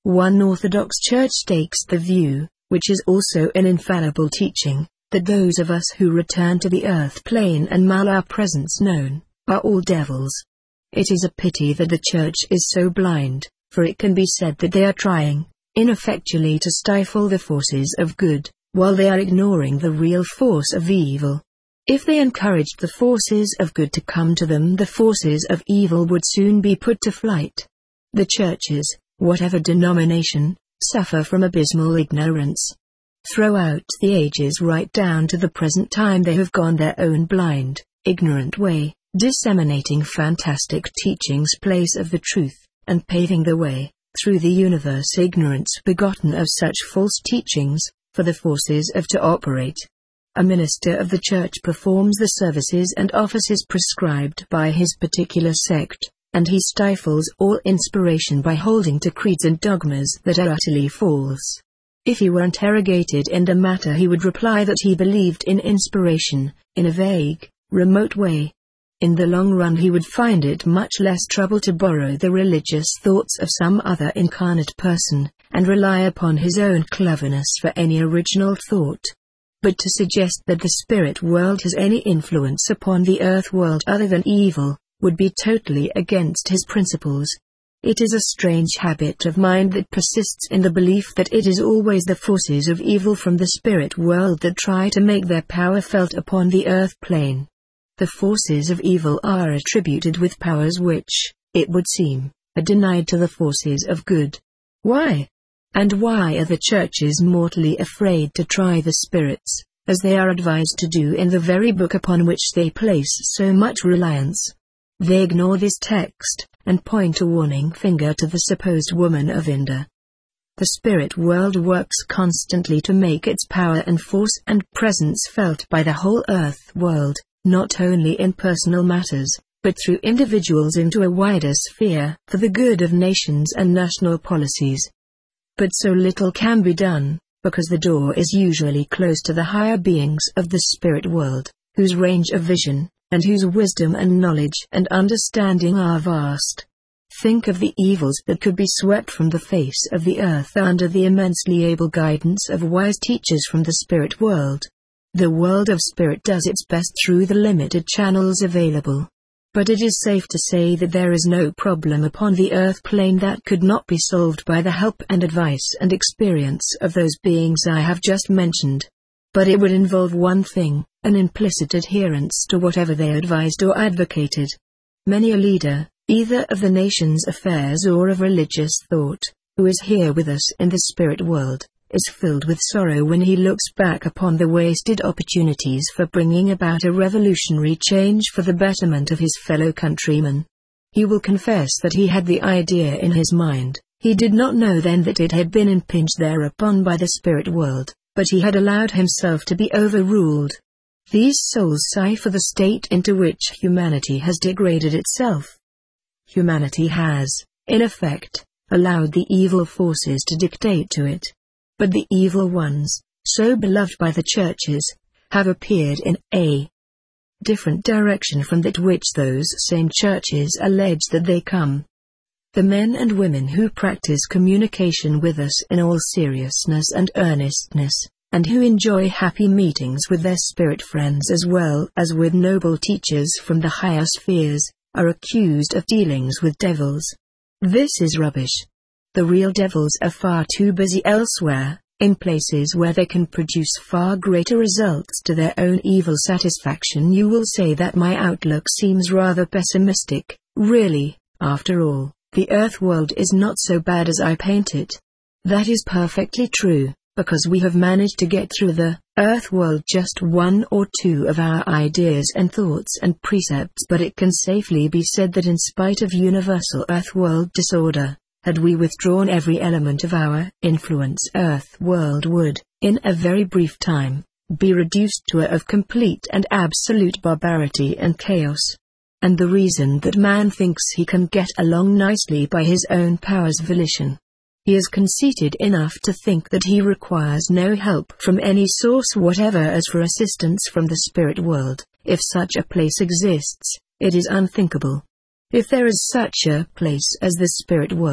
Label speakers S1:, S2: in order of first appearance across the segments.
S1: One Orthodox Church takes the view, which is also an infallible teaching, that those of us who return to the earth plane and mal our presence known, are all devils. It is a pity that the Church is so blind, for it can be said that they are trying, ineffectually, to stifle the forces of good, while they are ignoring the real force of evil. If they encouraged the forces of good to come to them, the forces of evil would soon be put to flight. The churches, whatever denomination, suffer from abysmal ignorance. Throughout the ages right down to the present time they have gone their own blind, ignorant way, disseminating fantastic teachings place of the truth, and paving the way, through the universe ignorance begotten of such false teachings, for the forces of to operate. A minister of the Church performs the services and offices prescribed by his particular sect, and he stifles all inspiration by holding to creeds and dogmas that are utterly false. If he were interrogated in the matter he would reply that he believed in inspiration, in a vague, remote way. In the long run he would find it much less trouble to borrow the religious thoughts of some other incarnate person, and rely upon his own cleverness for any original thought. But to suggest that the spirit world has any influence upon the earth world other than evil, would be totally against his principles. It is a strange habit of mind that persists in the belief that it is always the forces of evil from the spirit world that try to make their power felt upon the earth plane. The forces of evil are attributed with powers which, it would seem, are denied to the forces of good. Why? And why are the churches mortally afraid to try the spirits, as they are advised to do in the very book upon which they place so much reliance? They ignore this text, and point a warning finger to the supposed woman of India. The spirit world works constantly to make its power and force and presence felt by the whole earth world, not only in personal matters, but through individuals into a wider sphere, for the good of nations and national policies. But so little can be done, because the door is usually closed to the higher beings of the spirit world, whose range of vision, and whose wisdom and knowledge and understanding are vast. Think of the evils that could be swept from the face of the earth under the immensely able guidance of wise teachers from the spirit world. The world of spirit does its best through the limited channels available. But it is safe to say that there is no problem upon the earth plane that could not be solved by the help and advice and experience of those beings I have just mentioned. But it would involve one thing, an implicit adherence to whatever they advised or advocated. Many a leader, either of the nation's affairs or of religious thought, who is here with us in the spirit world, is filled with sorrow when he looks back upon the wasted opportunities for bringing about a revolutionary change for the betterment of his fellow countrymen. He will confess that he had the idea in his mind, he did not know then that it had been impinged thereupon by the spirit world, but he had allowed himself to be overruled. These souls sigh for the state into which humanity has degraded itself. Humanity has, in effect, allowed the evil forces to dictate to it. But the evil ones, so beloved by the churches, have appeared in a different direction from that which those same churches allege that they come. The men and women who practice communication with us in all seriousness and earnestness, and who enjoy happy meetings with their spirit friends as well as with noble teachers from the higher spheres, are accused of dealings with devils. This is rubbish. The real devils are far too busy elsewhere, in places where they can produce far greater results to their own evil satisfaction. You will say that my outlook seems rather pessimistic. Really, after all, the earth world is not so bad as I paint it. That is perfectly true, because we have managed to get through the earth world just one or two of our ideas and thoughts and precepts. But it can safely be said that in spite of universal earth world disorder, had we withdrawn every element of our influence, earth world would, in a very brief time, be reduced to a of complete and absolute barbarity and chaos. And the reason that man thinks he can get along nicely by his own powers of volition. He is conceited enough to think that he requires no help from any source whatever as for assistance from the spirit world. If such a place exists, it is unthinkable. If there is such a place as the spirit world,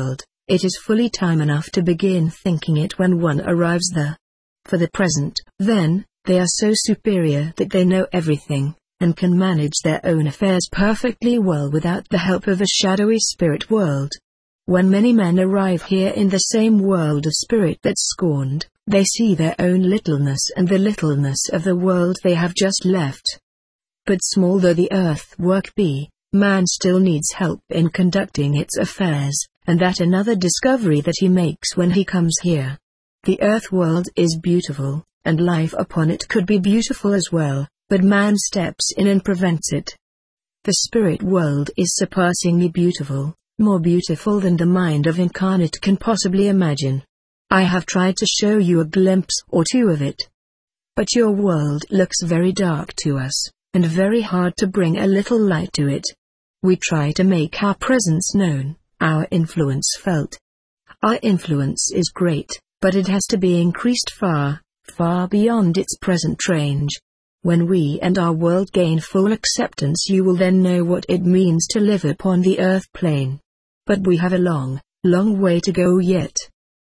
S1: It is fully time enough to begin thinking it when one arrives there. For the present, then, they are so superior that they know everything, and can manage their own affairs perfectly well without the help of a shadowy spirit world. When many men arrive here in the same world of spirit that's scorned, they see their own littleness and the littleness of the world they have just left. But small though the earth work be, man still needs help in conducting its affairs, and that another discovery that he makes when he comes here. The earth world is beautiful, and life upon it could be beautiful as well, but man steps in and prevents it. The spirit world is surpassingly beautiful, more beautiful than the mind of incarnate can possibly imagine. I have tried to show you a glimpse or two of it. But your world looks very dark to us, and very hard to bring a little light to it. We try to make our presence known, our influence felt. Our influence is great, but it has to be increased far, far beyond its present range. When we and our world gain full acceptance, you will then know what it means to live upon the earth plane. But we have a long, long way to go yet.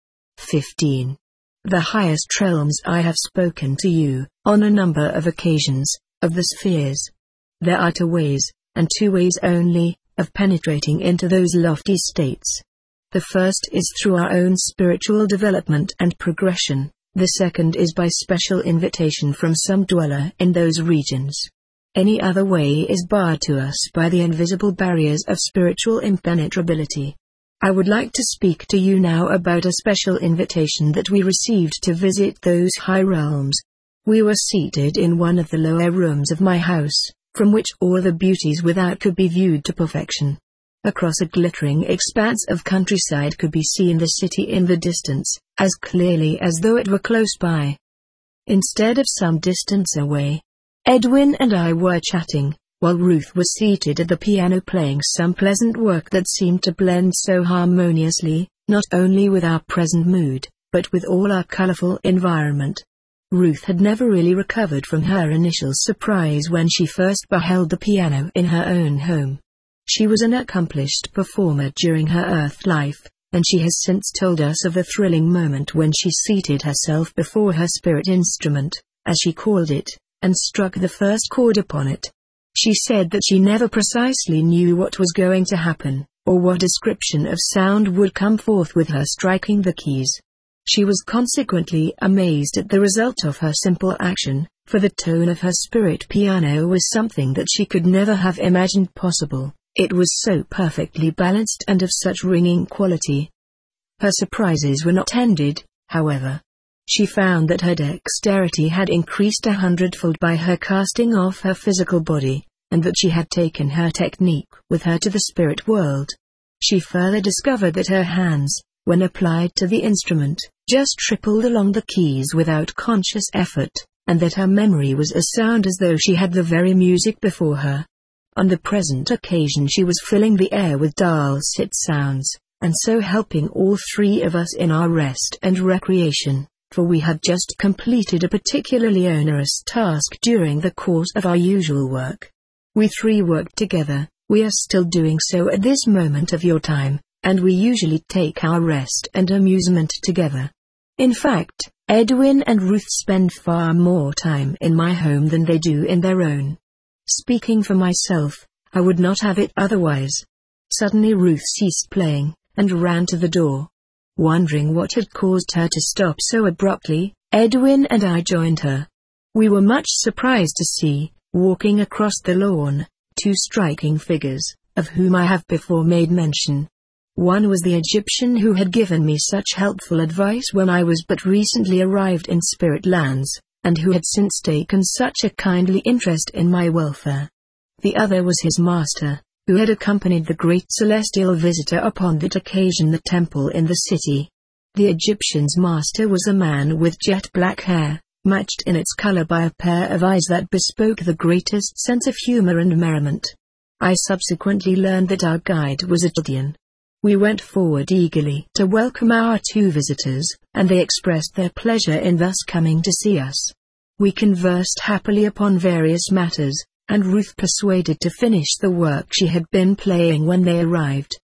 S1: 15. The highest realms. I have spoken to you, on a number of occasions, of the spheres. There are two ways, and two ways only, of penetrating into those lofty states. The first is through our own spiritual development and progression, the second is by special invitation from some dweller in those regions. Any other way is barred to us by the invisible barriers of spiritual impenetrability. I would like to speak to you now about a special invitation that we received to visit those high realms. We were seated in one of the lower rooms of my house, from which all the beauties without could be viewed to perfection. Across a glittering expanse of countryside could be seen the city in the distance, as clearly as though it were close by. Instead of some distance away, Edwin and I were chatting, while Ruth was seated at the piano playing some pleasant work that seemed to blend so harmoniously, not only with our present mood, but with all our colorful environment. Ruth had never really recovered from her initial surprise when she first beheld the piano in her own home. She was an accomplished performer during her earth life, and she has since told us of a thrilling moment when she seated herself before her spirit instrument, as she called it, and struck the first chord upon it. She said that she never precisely knew what was going to happen, or what description of sound would come forth with her striking the keys. She was consequently amazed at the result of her simple action, for the tone of her spirit piano was something that she could never have imagined possible. It was so perfectly balanced and of such ringing quality. Her surprises were not ended, however. She found that her dexterity had increased 100-fold by her casting off her physical body, and that she had taken her technique with her to the spirit world. She further discovered that her hands, when applied to the instrument, just tripled along the keys without conscious effort, and that her memory was as sound as though she had the very music before her. On the present occasion she was filling the air with dulcet sounds, and so helping all three of us in our rest and recreation, for we had just completed a particularly onerous task during the course of our usual work. We three worked together, we are still doing so at this moment of your time, and we usually take our rest and amusement together. In fact, Edwin and Ruth spend far more time in my home than they do in their own. Speaking for myself, I would not have it otherwise. Suddenly Ruth ceased playing, and ran to the door. Wondering what had caused her to stop so abruptly, Edwin and I joined her. We were much surprised to see, walking across the lawn, two striking figures, of whom I have before made mention. One was the Egyptian who had given me such helpful advice when I was but recently arrived in spirit lands, and who had since taken such a kindly interest in my welfare. The other was his master, who had accompanied the great celestial visitor upon that occasion the temple in the city. The Egyptian's master was a man with jet black hair, matched in its color by a pair of eyes that bespoke the greatest sense of humor and merriment. I subsequently learned that our guide was a Chaldean. We went forward eagerly to welcome our two visitors, and they expressed their pleasure in thus coming to see us. We conversed happily upon various matters, and Ruth persuaded to finish the work she had been playing when they arrived.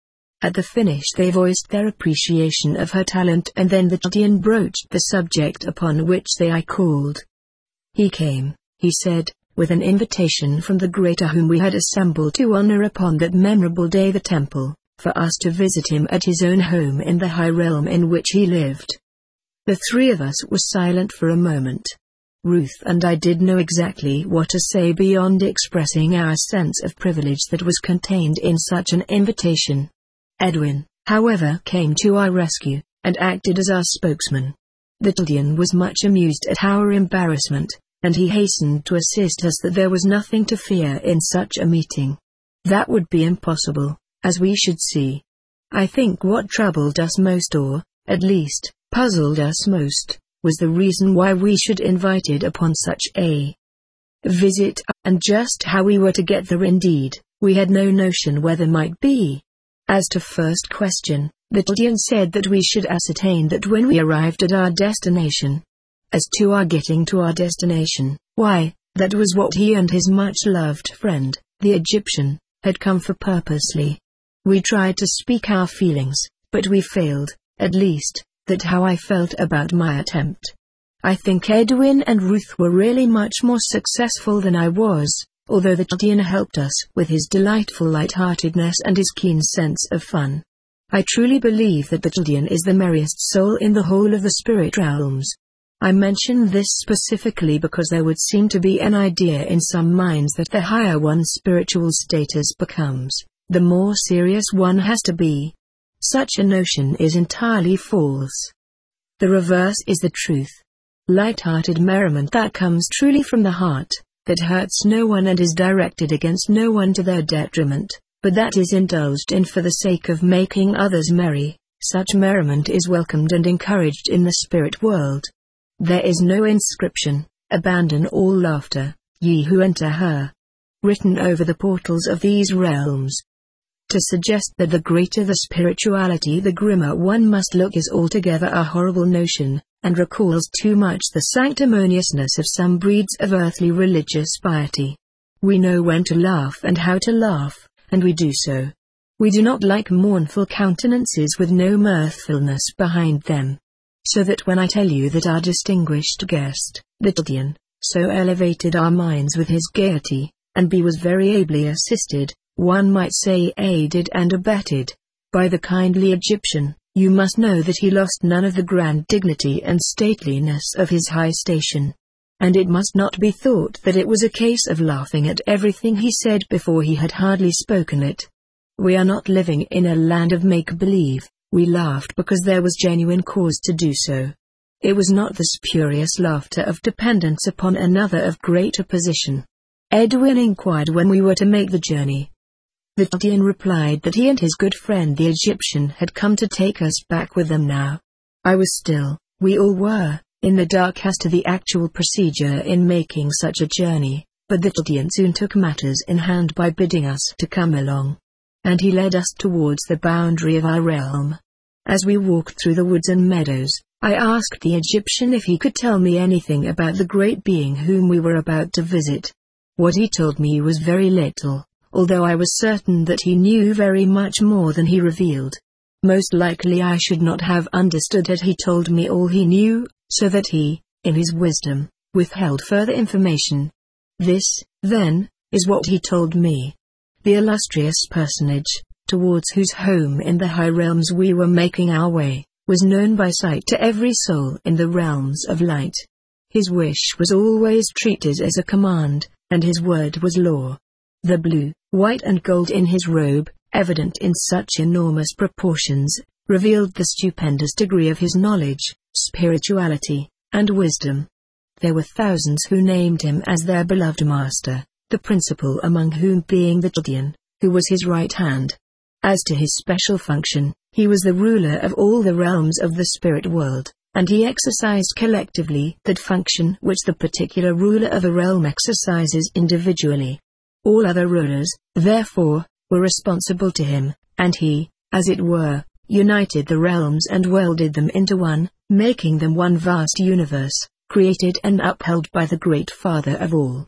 S1: At the finish they voiced their appreciation of her talent, and then the Chaldean broached the subject upon which I called. He came, he said, with an invitation from the Greater whom we had assembled to honor upon that memorable day the temple, for us to visit him at his own home in the high realm in which he lived. The three of us were silent for a moment. Ruth and I did know exactly what to say beyond expressing our sense of privilege that was contained in such an invitation. Edwin, however, came to our rescue, and acted as our spokesman. The Chaldean was much amused at our embarrassment, and he hastened to assist us that there was nothing to fear in such a meeting. That would be impossible, as we should see. I think what troubled us most, or, at least, puzzled us most, was the reason why we should invited upon such a visit, and just how we were to get there. Indeed, we had no notion where there might be. As to first question, the Chaldean said that we should ascertain that when we arrived at our destination. As to our getting to our destination, why, that was what he and his much-loved friend, the Egyptian, had come for purposely. We tried to speak our feelings, but we failed, at least, that how I felt about my attempt. I think Edwin and Ruth were really much more successful than I was, although the Chaldean helped us with his delightful light-heartedness and his keen sense of fun. I truly believe that the Chaldean is the merriest soul in the whole of the spirit realms. I mention this specifically because there would seem to be an idea in some minds that the higher one's spiritual status becomes, the more serious one has to be. Such a notion is entirely false. The reverse is the truth. Light-hearted merriment that comes truly from the heart, that hurts no one and is directed against no one to their detriment, but that is indulged in for the sake of making others merry, such merriment is welcomed and encouraged in the spirit world. There is no inscription, "Abandon all laughter, ye who enter her," written over the portals of these realms. To suggest that the greater the spirituality the grimmer one must look is altogether a horrible notion, and recalls too much the sanctimoniousness of some breeds of earthly religious piety. We know when to laugh and how to laugh, and we do so. We do not like mournful countenances with no mirthfulness behind them. So that when I tell you that our distinguished guest, the Chaldean, so elevated our minds with his gaiety, and was very ably assisted, one might say aided and abetted, by the kindly Egyptian, you must know that he lost none of the grand dignity and stateliness of his high station. And it must not be thought that it was a case of laughing at everything he said before he had hardly spoken it. We are not living in a land of make-believe. We laughed because there was genuine cause to do so. It was not the spurious laughter of dependence upon another of greater position. Edwin inquired when we were to make the journey. The Chaldean replied that he and his good friend the Egyptian had come to take us back with them now. I was still, we all were, in the dark as to the actual procedure in making such a journey, but the Chaldean soon took matters in hand by bidding us to come along. And he led us towards the boundary of our realm. As we walked through the woods and meadows, I asked the Egyptian if he could tell me anything about the great being whom we were about to visit. What he told me was very little, although I was certain that he knew very much more than he revealed. Most likely I should not have understood had he told me all he knew, so that he, in his wisdom, withheld further information. This, then, is what he told me. The illustrious personage, towards whose home in the high realms we were making our way, was known by sight to every soul in the realms of light. His wish was always treated as a command, and his word was law. The blue, white and gold in his robe, evident in such enormous proportions, revealed the stupendous degree of his knowledge, spirituality, and wisdom. There were thousands who named him as their beloved master, the principal among whom being the Chaldean, who was his right hand. As to his special function, he was the ruler of all the realms of the spirit world, and he exercised collectively that function which the particular ruler of a realm exercises individually. All other rulers, therefore, were responsible to him, and he, as it were, united the realms and welded them into one, making them one vast universe, created and upheld by the great Father of all.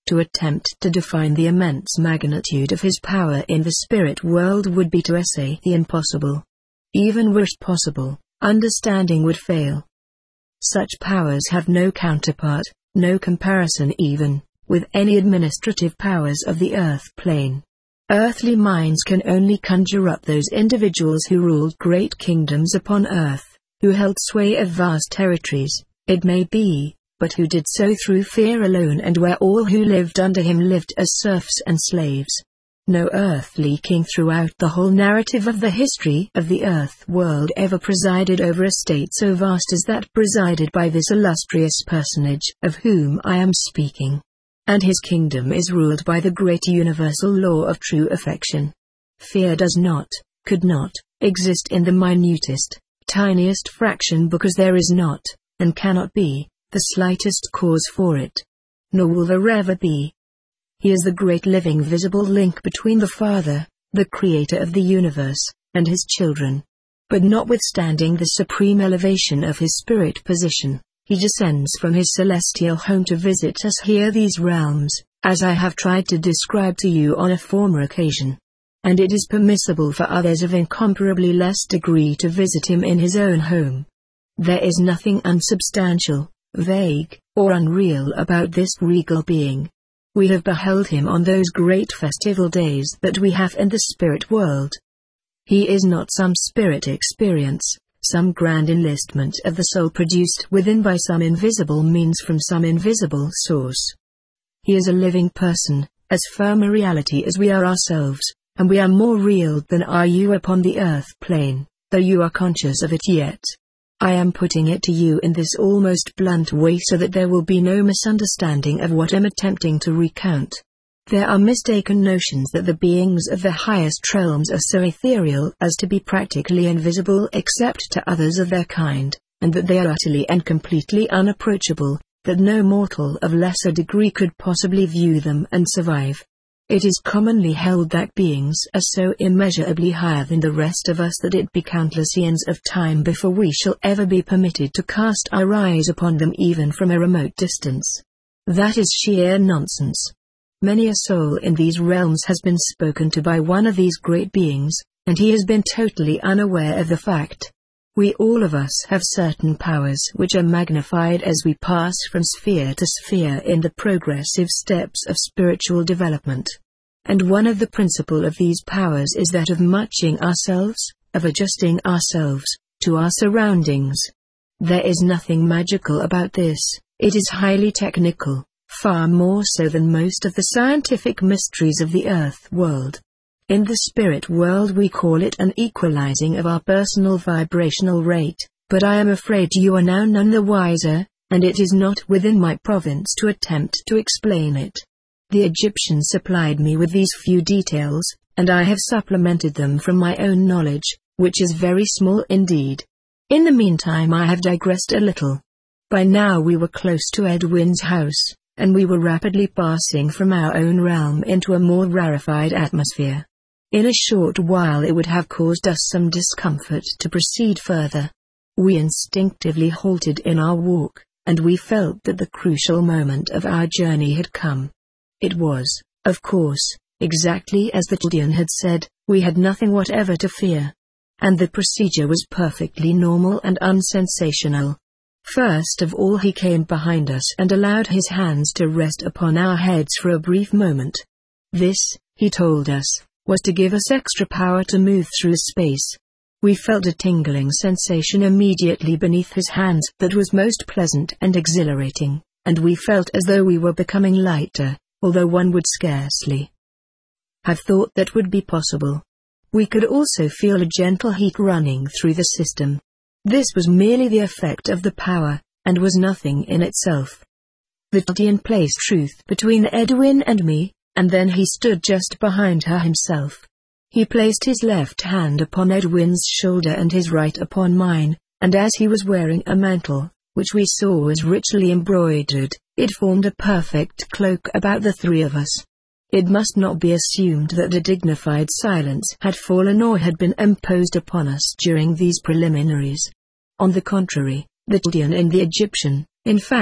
S1: To attempt to define the immense magnitude of his power in the spirit world would be to essay the impossible. Even were it possible, understanding would fail. Such powers have no counterpart, no comparison even, with any administrative powers of the earth plane. Earthly minds can only conjure up those individuals who ruled great kingdoms upon earth, who held sway of vast territories, it may be, but who did so through fear alone, and where all who lived under him lived as serfs and slaves. No earthly king throughout the whole narrative of the history of the earth world ever presided over a state so vast as that presided by this illustrious personage of whom I am speaking. And his kingdom is ruled by the great universal law of true affection. Fear does not, could not, exist in the minutest, tiniest fraction, because there is not, and cannot be, the slightest cause for it. Nor will there ever be. He is the great living visible link between the Father, the Creator of the universe, and his children. But notwithstanding the supreme elevation of his spirit position, he descends from his celestial home to visit us here, these realms, as I have tried to describe to you on a former occasion. And it is permissible for others of incomparably less degree to visit him in his own home. There is nothing unsubstantial, vague, or unreal about this regal being. We have beheld him on those great festival days that we have in the spirit world. He is not some spirit experience, some grand enlistment of the soul produced within by some invisible means from some invisible source. He is a living person, as firm a reality as we are ourselves, and we are more real than are you upon the earth plane, though you are conscious of it yet. I am putting it to you in this almost blunt way so that there will be no misunderstanding of what I am attempting to recount. There are mistaken notions that the beings of the highest realms are so ethereal as to be practically invisible except to others of their kind, and that they are utterly and completely unapproachable, that no mortal of lesser degree could possibly view them and survive. It is commonly held that beings are so immeasurably higher than the rest of us that it be countless eons of time before we shall ever be permitted to cast our eyes upon them even from a remote distance. That is sheer nonsense. Many a soul in these realms has been spoken to by one of these great beings, and he has been totally unaware of the fact. We all of us have certain powers which are magnified as we pass from sphere to sphere in the progressive steps of spiritual development. And one of the principal of these powers is that of matching ourselves, of adjusting ourselves, to our surroundings. There is nothing magical about this, it is highly technical, far more so than most of the scientific mysteries of the earth world. In the spirit world we call it an equalizing of our personal vibrational rate, but I am afraid you are now none the wiser, and it is not within my province to attempt to explain it. The Egyptians supplied me with these few details, and I have supplemented them from my own knowledge, which is very small indeed. In the meantime I have digressed a little. By now we were close to Edwin's house, and we were rapidly passing from our own realm into a more rarefied atmosphere. In a short while it would have caused us some discomfort to proceed further. We instinctively halted in our walk, and we felt that the crucial moment of our journey had come. It was, of course, exactly as the Chaldean had said, we had nothing whatever to fear. And the procedure was perfectly normal and unsensational. First of all he came behind us and allowed his hands to rest upon our heads for a brief moment. This, he told us, was to give us extra power to move through space. We felt a tingling sensation immediately beneath his hands that was most pleasant and exhilarating, and we felt as though we were becoming lighter, although one would scarcely have thought that would be possible. We could also feel a gentle heat running through the system. This was merely the effect of the power, and was nothing in itself. The Chaldean placed truth between Edwin and me, and then he stood just behind her himself. He placed his left hand upon Edwin's shoulder and his right upon mine, and as he was wearing a mantle, which we saw was richly embroidered, it formed a perfect cloak about the three of us. It must not be assumed that a dignified silence had fallen or had been imposed upon us during these preliminaries. On the contrary, the Chaldean and the Egyptian, in fact,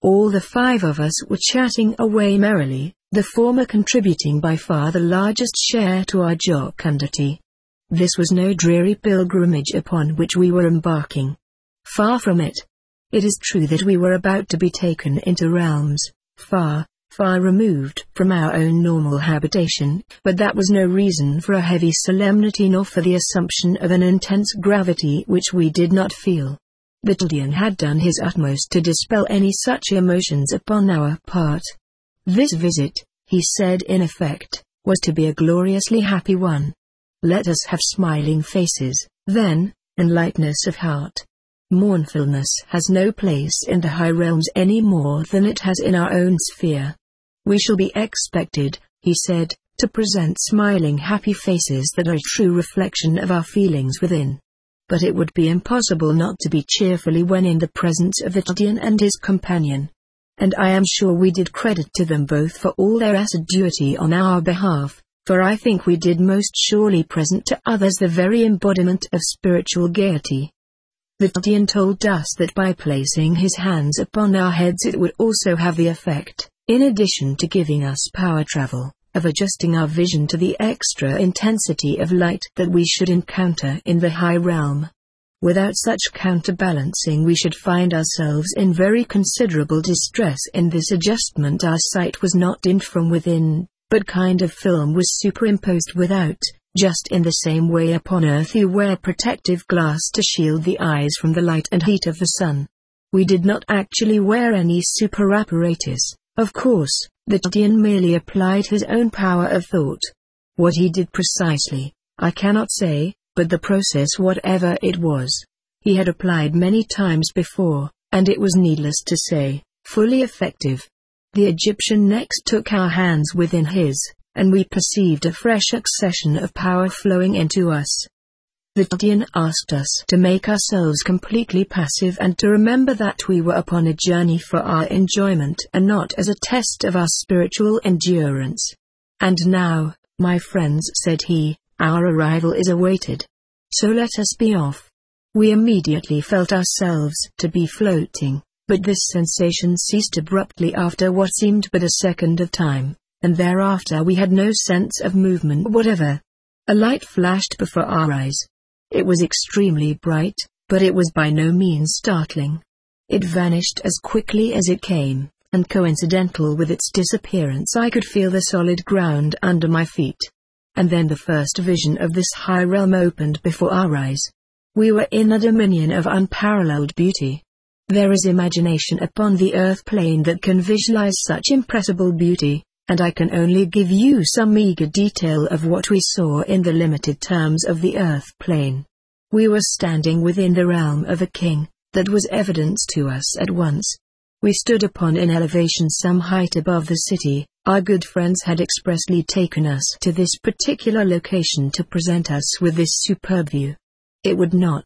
S1: All the 5 of us were chatting away merrily, the former contributing by far the largest share to our jocundity. This was no dreary pilgrimage upon which we were embarking. Far from it. It is true that we were about to be taken into realms, far, far removed from our own normal habitation, but that was no reason for a heavy solemnity nor for the assumption of an intense gravity which we did not feel. The Chaldean had done his utmost to dispel any such emotions upon our part. This visit, he said in effect, was to be a gloriously happy one. Let us have smiling faces, then, and lightness of heart. Mournfulness has no place in the high realms any more than it has in our own sphere. We shall be expected, he said, to present smiling happy faces that are a true reflection of our feelings within. But it would be impossible not to be cheerfully when in the presence of the Chaldean and his companion. And I am sure we did credit to them both for all their assiduity on our behalf, for I think we did most surely present to others the very embodiment of spiritual gaiety. The Chaldean told us that by placing his hands upon our heads it would also have the effect, in addition to giving us power travel, of adjusting our vision to the extra intensity of light that we should encounter in the high realm. Without such counterbalancing we should find ourselves in very considerable distress. In this adjustment our sight was not dimmed from within, but kind of film was superimposed without, just in the same way upon earth you wear protective glass to shield the eyes from the light and heat of the sun. We did not actually wear any super apparatus, of course. The Chaldean merely applied his own power of thought. What he did precisely, I cannot say, but the process, whatever it was, he had applied many times before, and it was needless to say, fully effective. The Egyptian next took our hands within his, and we perceived a fresh accession of power flowing into us. The Chaldean asked us to make ourselves completely passive and to remember that we were upon a journey for our enjoyment and not as a test of our spiritual endurance. And now, my friends, said he, our arrival is awaited. So let us be off. We immediately felt ourselves to be floating, but this sensation ceased abruptly after what seemed but a second of time, and thereafter we had no sense of movement whatever. A light flashed before our eyes. It was extremely bright, but it was by no means startling. It vanished as quickly as it came, and coincidental with its disappearance I could feel the solid ground under my feet. And then the first vision of this high realm opened before our eyes. We were in a dominion of unparalleled beauty. There is imagination upon the earth plane that can visualize such impressible beauty, and I can only give you some meager detail of what we saw in the limited terms of the earth plane. We were standing within the realm of a king, that was evident to us at once. We stood upon an elevation some height above the city. Our good friends had expressly taken us to this particular location to present us with this superb view. It would not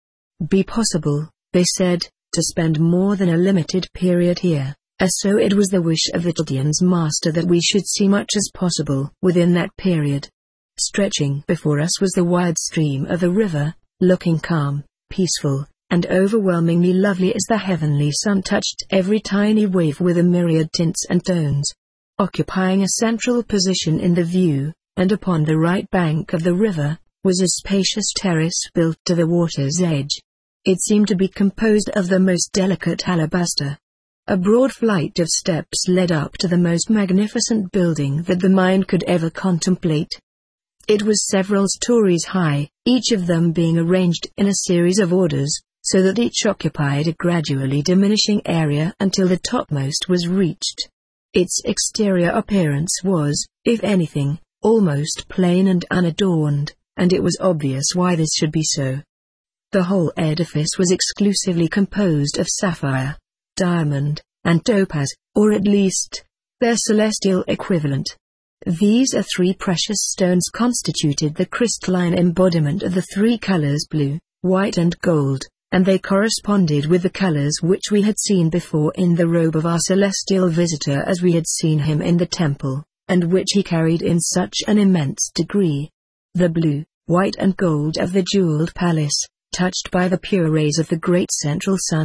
S1: be possible, they said, to spend more than a limited period here, as so it was the wish of the Chaldean's master that we should see much as possible within that period. Stretching before us was the wide stream of the river, looking calm, peaceful, and overwhelmingly lovely as the heavenly sun touched every tiny wave with a myriad tints and tones. Occupying a central position in the view, and upon the right bank of the river, was a spacious terrace built to the water's edge. It seemed to be composed of the most delicate alabaster. A broad flight of steps led up to the most magnificent building that the mind could ever contemplate. It was several stories high, each of them being arranged in a series of orders, so that each occupied a gradually diminishing area until the topmost was reached. Its exterior appearance was, if anything, almost plain and unadorned, and it was obvious why this should be so. The whole edifice was exclusively composed of sapphire, diamond, and topaz, or at least, their celestial equivalent. These 3 precious stones constituted the crystalline embodiment of the 3 colors blue, white and gold, and they corresponded with the colors which we had seen before in the robe of our celestial visitor as we had seen him in the temple, and which he carried in such an immense degree. The blue, white and gold of the jeweled palace, touched by the pure rays of the great central sun,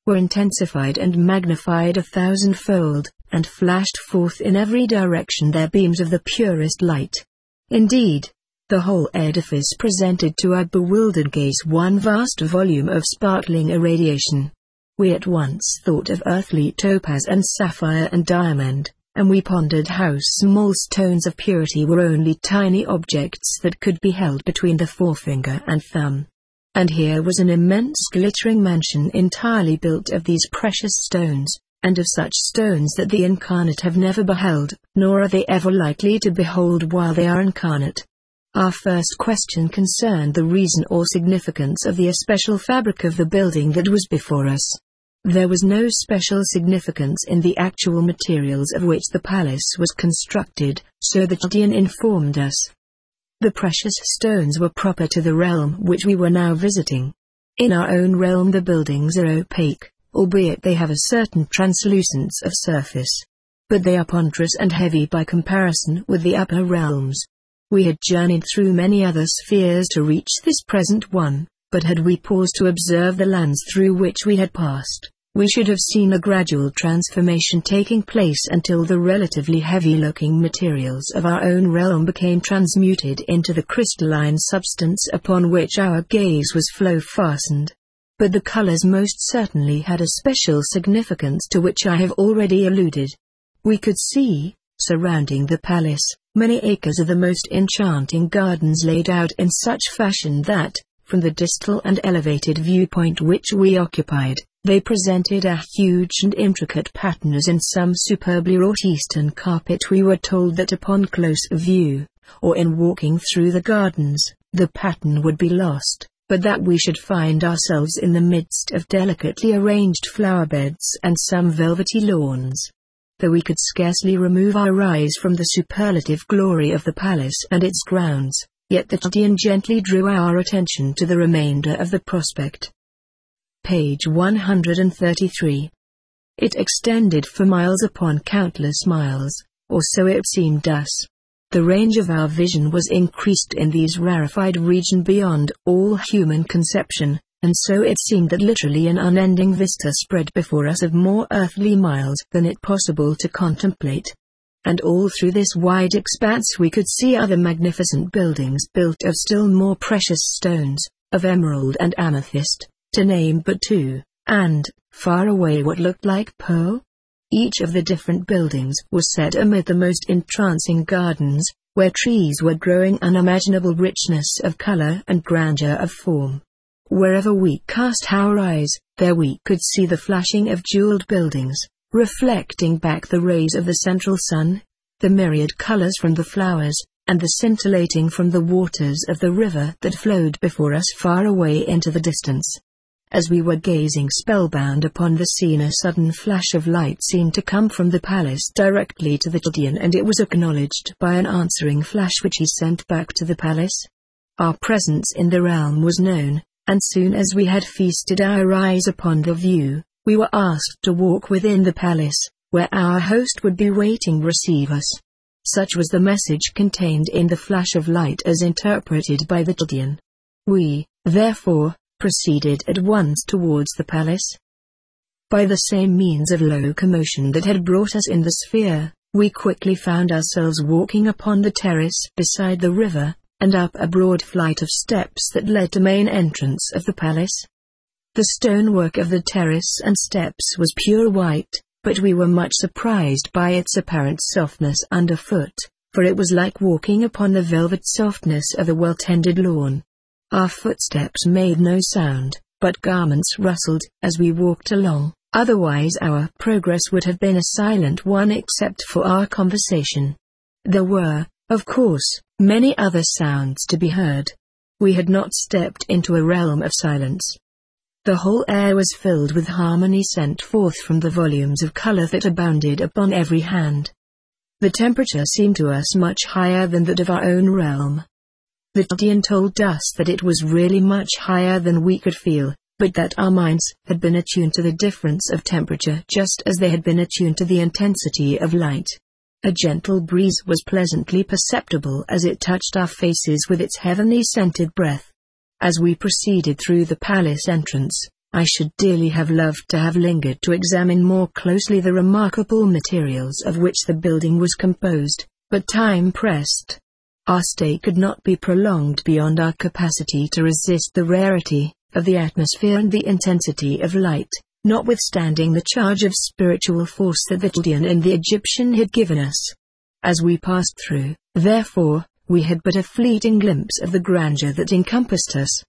S1: were intensified and magnified 1,000-fold, and flashed forth in every direction their beams of the purest light. Indeed, the whole edifice presented to our bewildered gaze one vast volume of sparkling irradiation. We at once thought of earthly topaz and sapphire and diamond, and we pondered how small stones of purity were only tiny objects that could be held between the forefinger and thumb. And here was an immense glittering mansion entirely built of these precious stones, and of such stones that the incarnate have never beheld, nor are they ever likely to behold while they are incarnate. Our first question concerned the reason or significance of the especial fabric of the building that was before us. There was no special significance in the actual materials of which the palace was constructed, so the Chaldean informed us. The precious stones were proper to the realm which we were now visiting. In our own realm the buildings are opaque, albeit they have a certain translucence of surface. But they are ponderous and heavy by comparison with the upper realms. We had journeyed through many other spheres to reach this present one, but had we paused to observe the lands through which we had passed, we should have seen a gradual transformation taking place until the relatively heavy-looking materials of our own realm became transmuted into the crystalline substance upon which our gaze was fastened. But the colors most certainly had a special significance to which I have already alluded. We could see, surrounding the palace, many acres of the most enchanting gardens laid out in such fashion that, from the distal and elevated viewpoint which we occupied, they presented a huge and intricate pattern as in some superbly wrought Eastern carpet. We were told that upon close view, or in walking through the gardens, the pattern would be lost, but that we should find ourselves in the midst of delicately arranged flower beds and some velvety lawns. Though we could scarcely remove our eyes from the superlative glory of the palace and its grounds, yet the Chaldean gently drew our attention to the remainder of the prospect. Page 133. It extended for miles upon countless miles, or so it seemed us. The range of our vision was increased in these rarefied regions beyond all human conception, and so it seemed that literally an unending vista spread before us of more earthly miles than it possible to contemplate. And all through this wide expanse we could see other magnificent buildings built of still more precious stones, of emerald and amethyst, to name but two, and, far away, what looked like pearl. Each of the different buildings was set amid the most entrancing gardens, where trees were growing unimaginable richness of color and grandeur of form. Wherever we cast our eyes, there we could see the flashing of jeweled buildings, reflecting back the rays of the central sun, the myriad colors from the flowers, and the scintillating from the waters of the river that flowed before us far away into the distance. As we were gazing spellbound upon the scene, a sudden flash of light seemed to come from the palace directly to the Chaldean, and it was acknowledged by an answering flash which he sent back to the palace. Our presence in the realm was known, and soon as we had feasted our eyes upon the view, we were asked to walk within the palace, where our host would be waiting to receive us. Such was the message contained in the flash of light as interpreted by the Chaldean. We, therefore, proceeded at once towards the palace. By the same means of locomotion that had brought us in the sphere, we quickly found ourselves walking upon the terrace beside the river, and up a broad flight of steps that led to main entrance of the palace. The stonework of the terrace and steps was pure white, but we were much surprised by its apparent softness underfoot, for it was like walking upon the velvet softness of a well-tended lawn. Our footsteps made no sound, but garments rustled as we walked along, otherwise our progress would have been a silent one except for our conversation. There were, of course, many other sounds to be heard. We had not stepped into a realm of silence. The whole air was filled with harmony sent forth from the volumes of color that abounded upon every hand. The temperature seemed to us much higher than that of our own realm. The Chaldean told us that it was really much higher than we could feel, but that our minds had been attuned to the difference of temperature just as they had been attuned to the intensity of light. A gentle breeze was pleasantly perceptible as it touched our faces with its heavenly scented breath. As we proceeded through the palace entrance, I should dearly have loved to have lingered to examine more closely the remarkable materials of which the building was composed, but time pressed. Our stay could not be prolonged beyond our capacity to resist the rarity of the atmosphere and the intensity of light, notwithstanding the charge of spiritual force that the Chaldean and the Egyptian had given us. As we passed through, therefore, we had but a fleeting glimpse of the grandeur that encompassed us.